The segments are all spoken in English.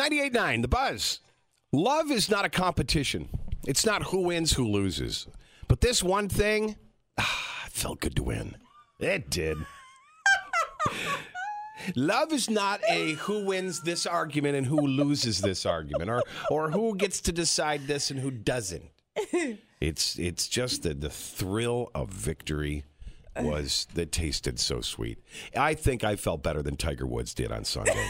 98.9, The Buzz. Love is not a competition. It's not who wins, who loses. But this one thing, it felt good to win. It did. Love is not a who wins this argument and who loses this argument, or who gets to decide this and who doesn't. It's just the thrill of victory that tasted so sweet. I think I felt better than Tiger Woods did on Sunday.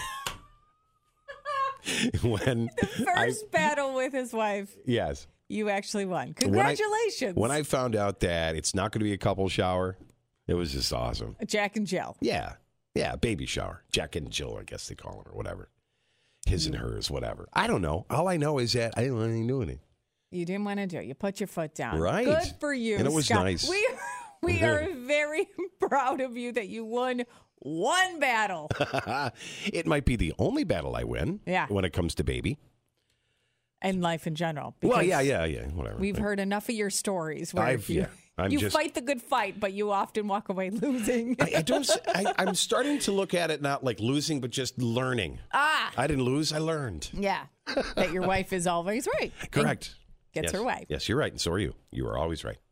When the first battle with his wife. Yes. You actually won. Congratulations. When I found out that it's not going to be a couple shower, it was just awesome. Jack and Jill. Yeah. Yeah, baby shower. Jack and Jill, I guess they call it, or whatever. His and hers, whatever. I don't know. All I know is that I didn't want to do anything. You didn't want to do it. You put your foot down. Right. Good for you, and it was Scott. nice. We are very proud of you that you won one battle. It might be the only battle I win when it comes to baby. And life in general. Well, yeah, whatever. We've heard enough of your stories where you fight the good fight, but you often walk away losing. I'm starting to look at it not like losing, but just learning. I didn't lose, I learned. Yeah, that your wife is always right. Correct. Gets her way. Yes, you're right, and so are you. You are always right.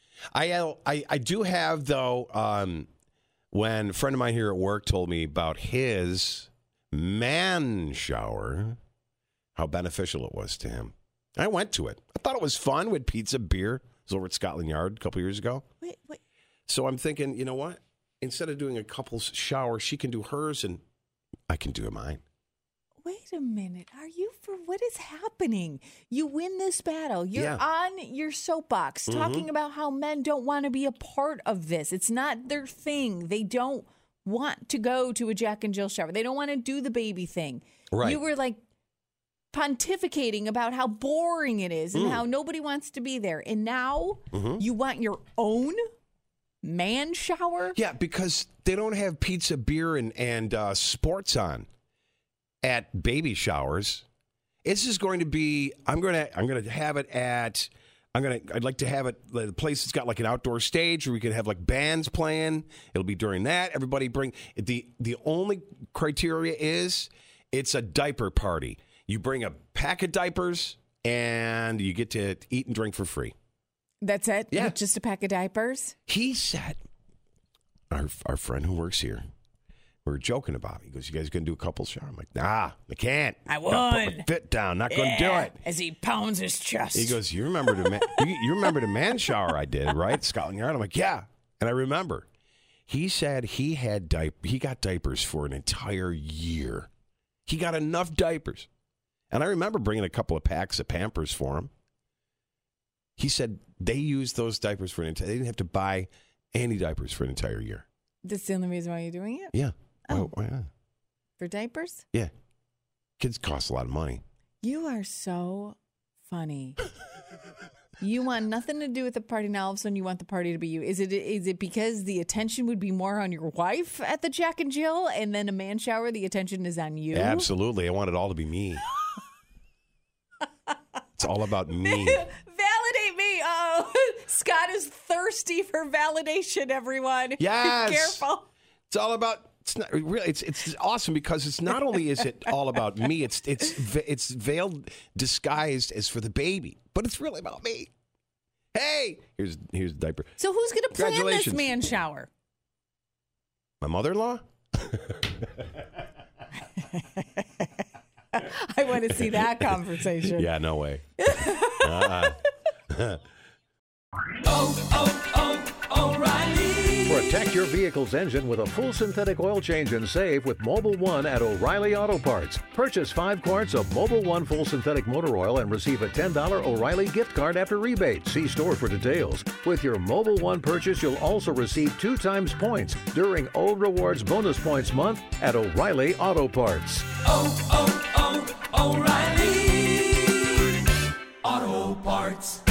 I do have, though, when a friend of mine here at work told me about his man shower, how beneficial it was to him. I went to it. I thought it was fun with pizza, beer. It was over at Scotland Yard a couple years ago. Wait. So I'm thinking, you know what? Instead of doing a couple's shower, she can do hers and I can do mine. Wait a minute. What is happening? You win this battle. You're on your soapbox talking about how men don't want to be a part of this. It's not their thing. They don't want to go to a Jack and Jill shower. They don't want to do the baby thing. Right. You were like pontificating about how boring it is and how nobody wants to be there. And now you want your own man shower? Yeah, because they don't have pizza, beer, and sports on at baby showers. This is going to be. I'm going to have it at. I'd like to have it the place that's got like an outdoor stage where we could have like bands playing. It'll be during that. Everybody bring the only criteria is it's a diaper party. You bring a pack of diapers and you get to eat and drink for free. That's it? Yeah. With just a pack of diapers? He said, our friend who works here, we were joking about it. He goes, you guys going to do a couple's shower? I'm like, nah, I can't. I won. Put my foot down. Not going to do it. As he pounds his chest. He goes, you remember you remember the man shower I did, right? Scotland Yard. I'm like, yeah. And I remember. He said he got diapers for an entire year. He got enough diapers. And I remember bringing a couple of packs of Pampers for him. He said they used those diapers for they didn't have to buy any diapers for an entire year. That's the only reason why you're doing it? Yeah. Oh. Why not? For diapers? Yeah. Kids cost a lot of money. You are so funny. You want nothing to do with the party. Now all of a sudden you want the party to be you. Is it because the attention would be more on your wife at the Jack and Jill, and then a man shower, the attention is on you? Absolutely. I want it all to be me. It's all about me. Validate me. Oh, Scott is thirsty for validation, everyone. Yes. Be careful. It's all about. It's not really. It's awesome because it's not only is it all about me. It's veiled, disguised as for the baby, but it's really about me. Hey, here's the diaper. So who's going to plan this man shower? My mother-in-law. I want to see that conversation. Yeah, no way. O'Reilly. Protect your vehicle's engine with a full synthetic oil change and save with Mobil 1 at O'Reilly Auto Parts. Purchase 5 quarts of Mobil 1 full synthetic motor oil and receive a $10 O'Reilly gift card after rebate. See store for details. With your Mobil 1 purchase, you'll also receive 2 times points during O Rewards Bonus Points Month at O'Reilly Auto Parts. O'Reilly Auto Parts.